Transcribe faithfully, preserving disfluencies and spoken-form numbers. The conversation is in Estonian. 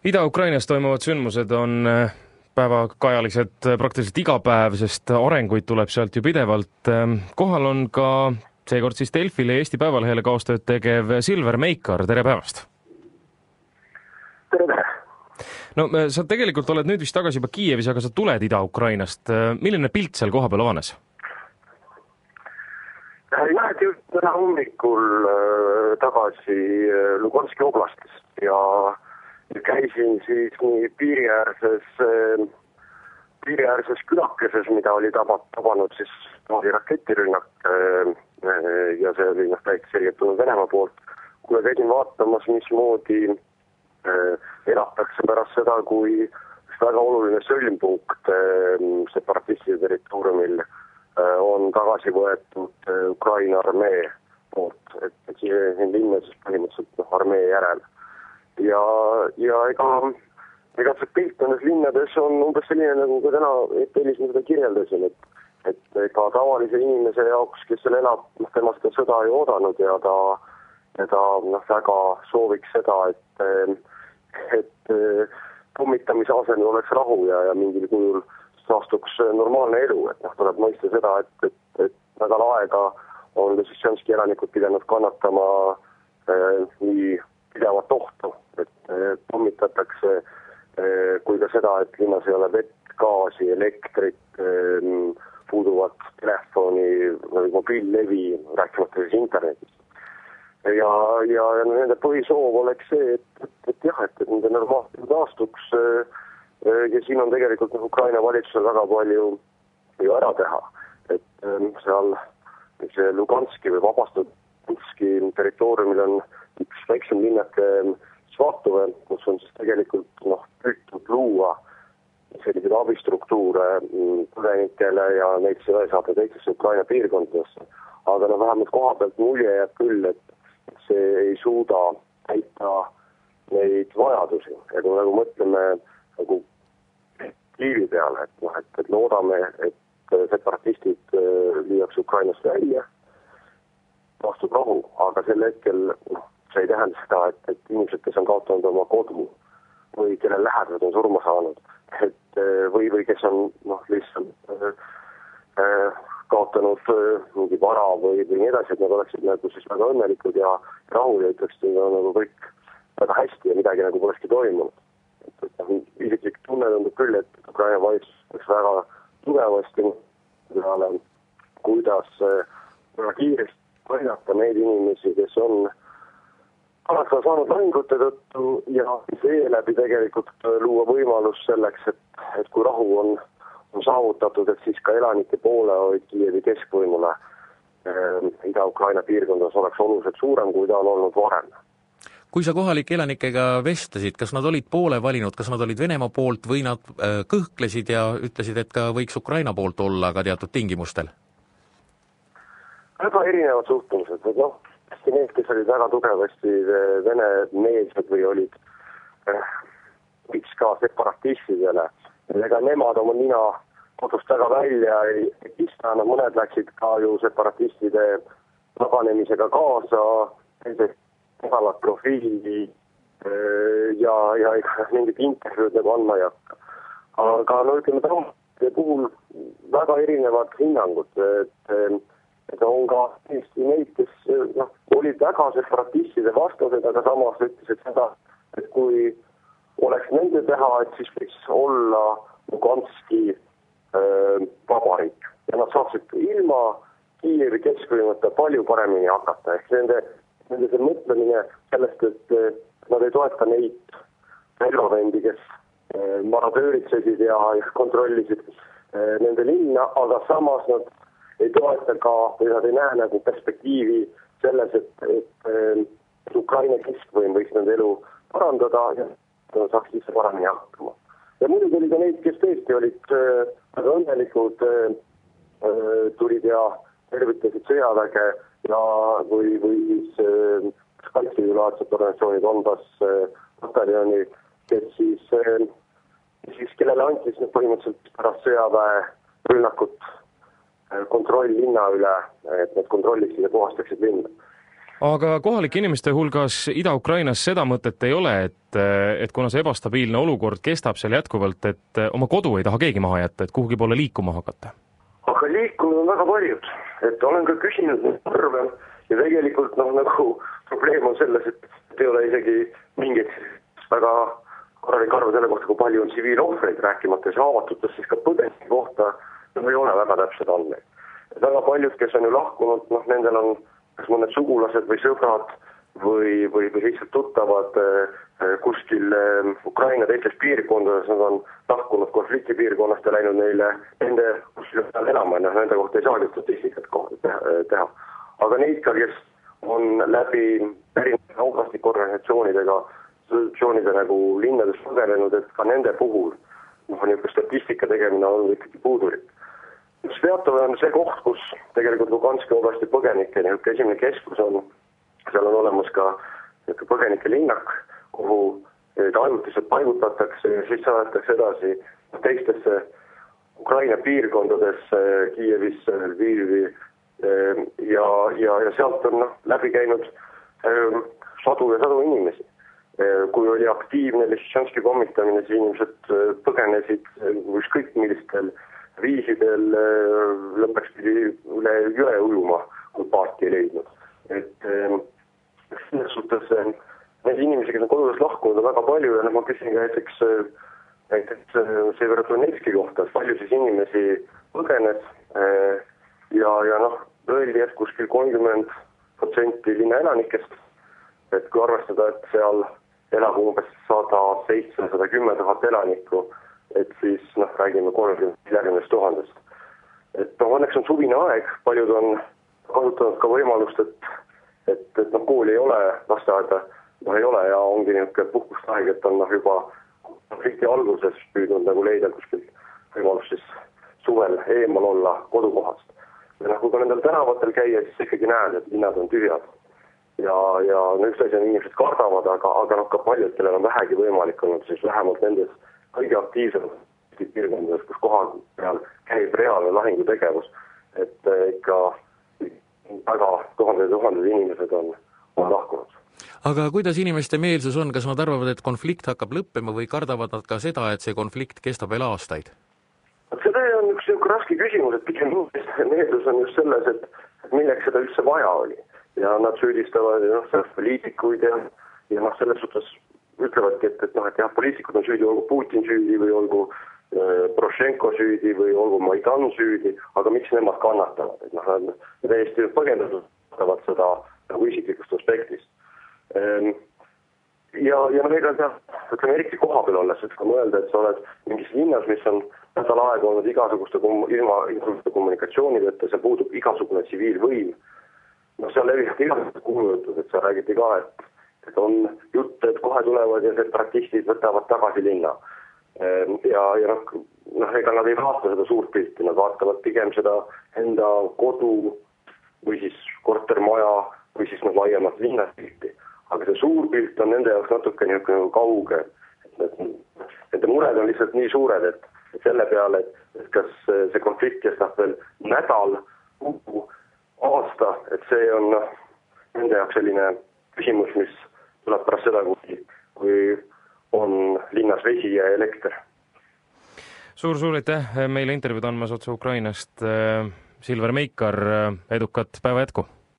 Ida-Ukrainas toimuvad sündmused on päevakajalised praktiliselt iga päev, sest arenguid tuleb sealt ju pidevalt. Kohal on ka seekord siis Delfile ja Eesti Päevalehele kaastööd tegev Silver Meikar. Tere päevast! Tere, tere! No, sa tegelikult oled nüüd vist tagasi juba Kiievis, aga sa tuled Ida-Ukrainast. Milline pilt seal koha peal avanes? Lähed just täna hommikul tagasi Luganski oblastis ja käisin siis nii piiriäärses, piiriäärses külakeses, mida oli tabanud siis rakettirünnak ja see oli noh, täiesti selgelt tulnud Venemaa poolt. Kui käisin vaatamas, mismoodi elatakse pärast seda, kui väga oluline sõlmpunkt separatistide territooriumil on tagasi võetud Ukraina armee poolt, et, et siin linna siis põhimõtteliselt armee järel. Ja, ja ega, ega see pilt nendes linnades on umbes selline, nagu ka täna Etelis seda kirjeldasin, et, et ega tavalise inimese jaoks, kes seal elab, noh, tema seda sõda ei oodanud ja ta, ja ta noh, väga sooviks seda, et, et pommitamise asemel oleks rahu ja, ja mingil kujul saastuks normaalne elu, et noh, tuleb mõista seda, et, et, et nädal aega on Lysychanski elanikud pidanud kannatama eh, nii pidevat ohtu, et pommitatakse, kui ka seda, et linnas ei ole vett, gaasi, elektrit, puuduvat telefoni või mobiillevi, rääkimata siis internetist. Ja, ja, ja nende põhisoov oleks see, et, et, et jah, et, et nende normaalselt taastuks ja siin on tegelikult Ukraina valitsusel väga palju ju ära teha. Et seal see Luganski või vabastatud Luganski territooriumil on üks väiksem linnake Svatove, kus on siis tegelikult noh, püütud luua selliseid abistruktuure põgenikele ja neid seda saada teistesse Ukraina piirkondadesse. Aga no vähemalt koha pealt mulje jääb küll, et see ei suuda täita neid vajadusi. Ja kui nagu mõtleme nagu Kiievi peale, et, no, et, et loodame, et separatistid lüüakse Ukrainast välja, vastub rahu, aga sel hetkel noh, see ei tähenda seda, et, et inimesed, kes on kaotanud oma kodu või kelle lähedased on surma saanud, et või, või kes on noh, lihtsalt äh, kaotanud äh, mingi vara või, või nii edasi, et nad oleksid nagu siis väga õnnelikud ja rahul ja ütleksid, et on nagu kõik väga hästi ja midagi nagu polekski toimunud. Et, et isiklik tunne tundub küll, et Ukraina valitsus oleks väga tugevasti peale, kuidas äh, väga kiiresti aidata neid inimesi, kes on alati saanud lahingute tõttu ja seeläbi tegelikult luua võimalus selleks, et, et kui rahu on, on saavutatud, et siis ka elanike poole hoid Kiievi keskvõimule eh, Ida-Ukraina piirkondas oleks oluliselt suurem, kui ta on olnud varem. Kui sa kohalike elanikega vestlesid, kas nad olid poole valinud, kas nad olid Venemaa poolt või nad äh, kõhklesid ja ütlesid, et ka võiks Ukraina poolt olla ka teatud tingimustel? Väga erinevad suhtumised, et noh, need, kes olid väga tugevasti vene-meelsed või olid eh, miks ka separatistidele. Ega nemad oma nina kodust väga välja ei pista, mõned läksid ka ju separatistide taganemisega kaasa, teised nädalat profiili eh, ja, ja mingit intervjuud nagu andma ei hakka. Aga no ütleme täna puhul väga erinevad hinnangud, et et on ka Eesti neid, kes noh, olid väga separatistide vastased, aga samas ütlesid seda, et kui oleks nende teha, et siis võiks olla Luganski äh, vabariik. Ja nad saaksid ilma Kiievi keskvõimata palju paremini hakata. Ehk nende, nende see mõtlemine sellest, et nad ei toeta neid relvavendi, kes äh, maradööritsesid ja kontrollisid äh, nende linna, aga samas nad ei toeta ka, või nad ei näe nagu perspektiivi selles, et, et, et Ukraina keskvõim võiks nende elu parandada ja saaks siis paremini hakkama. Ja muidugi oli ka neid, kes tõesti olid äh, väga õnnelikud, äh, tulid ja tervitasid sõjaväge ja või, või siis äh, kaitsejõulaadset organisatsiooni Donbass äh, pataljoni, kes siis, äh, siis kellele antis põhimõtteliselt pärast sõjaväe rünnakut kontroll linna üle, et need kontrolliksid ja puhastaksid linna. aga kohalike inimeste hulgas Ida-Ukrainas seda mõtet ei ole, et, et kuna see ebastabiilne olukord kestab seal jätkuvalt, et oma kodu ei taha keegi maha jätta, et kuhugi poole liikuma hakata? Aga liikunud on väga paljud, et olen ka küsinud neid arve ja tegelikult noh, nagu probleem on selles, et ei ole isegi mingeid väga korralik arve selle kohta, kui palju on tsiviilohvreid, rääkimata ja haavatutest, siis ka põdenike kohta no, ei ole väga täpsed andmeid. Väga paljud, kes on ju lahkunud, noh nendel on kas mõned sugulased või sõbrad või, või, või lihtsalt tuttavad kuskil Ukraina teistes piirkondades, nad on lahkunud konfliktipiirkonnast ja läinud neile nende kuskil elama, noh nende kohta ei saagi statistikat teha. Aga neid ka, kes on läbi erinevate aukastikorganisatsioonidega, institutsioonide nagu linnades põgenenud, et ka nende puhul noh, niisugune statistika tegemine on ikkagi puudulik. Sviatov on see koht, kus tegelikult Luganski oblasti põgenike niisugune esimene keskus on, seal on olemas ka põgenike linnak, kuhu ajutiselt paigutatakse ja siis saadetakse edasi teistesse Ukraina piirkondadesse, Kiievisse, Lvivi ja, ja, ja sealt on no, läbi käinud sadu ja sadu inimesi. Kui oli aktiivne Lissitšanski pommitamine, siis inimesed põgenesid ükskõik millistel viisidel lõpuks pidi üle jõe ujuma, kui paati ei leidnud. Et selles suhtes neid inimesi, kes on kodudest lahkunud, on väga palju ja noh, ma küsin ka näiteks, näiteks Severodonetski kohta, palju siis inimesi põgenes ja, ja noh, öeldi, et kuskil kolmkümmend protsenti linna elanikest, et kui arvestada, et seal elab umbes sada seitse, sada kümme tuhat elanikku, et siis noh, räägime kolmekümnest tuhandest. Et noh, õnneks on suvine aeg, paljud on kasutanud ka võimalust, et, et, et noh, kooli ei ole, lasteaeda noh, ei ole ja ongi niisugune puhkustaeg, et on noh, juba konflikti alguses püüdnud nagu leida kuskil võimalust siis suvel eemal olla kodukohast. Ja noh, kui ka nendel tänavatel käia, siis ikkagi näed, et linnad on tühjad. Ja, ja no üks asi on inimesed kardavad, aga, aga noh, ka paljud, kellel on vähegi võimalik olnud, siis vähemalt nendes kõige aktiivsemad piirkondades, kus kohal peal käib reaalne lahingutegevus, et ikka väga tuhanded ja tuhanded inimesed on, on lahkunud. Aga kuidas inimeste meelsus on, kas nad arvavad, et konflikt hakkab lõppema või kardavad nad ka seda, et see konflikt kestab veel aastaid? Seda on üks raske küsimus, et pigem meelsus on just selles, et milleks seda üldse vaja oli. Ja nad süüdistavad noh, poliitikuid ja, ja noh, selles suhtes ütlevadki, et, et, noh, et jah, poliitikud on süüdi, olgu Putin süüdi või olgu äh, Poroshenko süüdi või olgu Maidan süüdi, aga miks nemad kannatavad? Et noh, nad täiesti põhjendatavad seda nagu isiklikust aspektist. Ähm, ja, ja noh, ega jah, ütleme eriti koha peal olles, et kui mõelda, et sa oled mingis linnas, mis on nädal aega olnud igasuguste, ilma igasuguste kommunikatsioonideta, see puudub igasugune tsiviilvõim. No seal levivad igasugused kuulujutud, et sa räägiti ka, et, et on jutt, et kohe tulevad ja separatistid võtavad tagasi linna. Ja, ja noh, noh, ega nad ei vaata seda suurt pilti, nad vaatavad pigem seda enda kodu või siis kortermaja või siis noh, laiemalt linnapilti. Aga see suur pilt on nende jaoks natuke niisugune kauge. Nende mured on lihtsalt nii suured, et, et selle peale, et, et kas see konflikt kestab veel nädal, kuu, aasta, et see on noh, nende jaoks selline küsimus, mis tuleb pärast seda, kui, kui on linnas vesi ja elekter. Suur-suur aitäh meile intervjuud andmas otse Ukrainast. Silver Meikar, edukat päeva jätku!